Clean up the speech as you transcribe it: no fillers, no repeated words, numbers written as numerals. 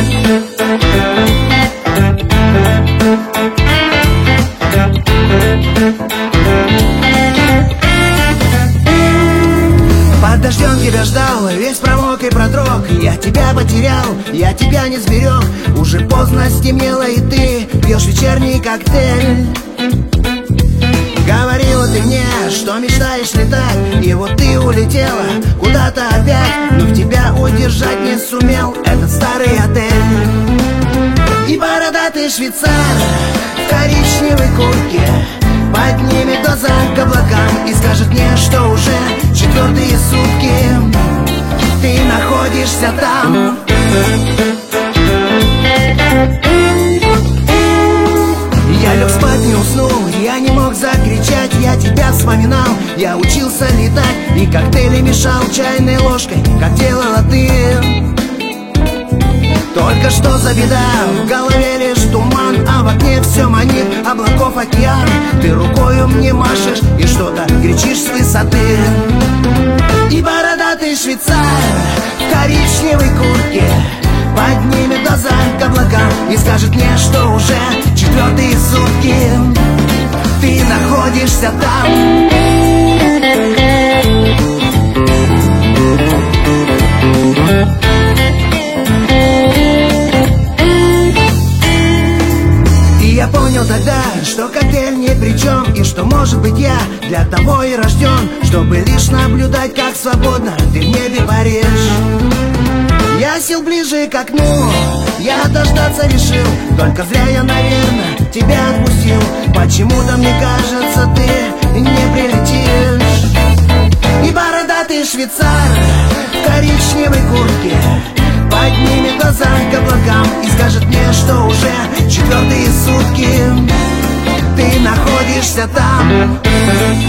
Под дождем тебя ждал, весь промок и продрог. Я тебя потерял, я тебя не сберег. Уже поздно стемнело, и ты пьешь вечерний коктейль. Говорила ты мне, что мечтаешь летать, и вот ты улетела куда-то опять. Но в тебя удержать не сумел этот старый отель. И бородатый швейцар в коричневой куртке поднимет глаза к облакам и скажет мне, что уже четвертые сутки ты находишься там. Я лег спать, не уснул, я не мог закричать. Я тебя вспоминал, я учился летать и коктейли мешал чайной ложкой, как делала ты. Только что за беда, в голове лишь туман, а в окне все манит облаков океан. Ты рукою мне машешь и что-то кричишь с высоты. И бородатый швейцар в коричневой куртке поднимет глаза к облакам и скажет мне, что уже четвертые сутки ты находишься там. Я понял тогда, что коктейль ни при чем, и что, может быть, я для того и рожден, чтобы лишь наблюдать, как свободно ты в небе паришь. Я сел ближе к окну, я дождаться решил, только зря я, наверное, тебя отпустил. Почему-то мне кажется, ты не прилетишь. И бородатый швейцар в коричневой куртке поднимет глаза к облакам и скажет мне, что уже четвертые сутки ты находишься там.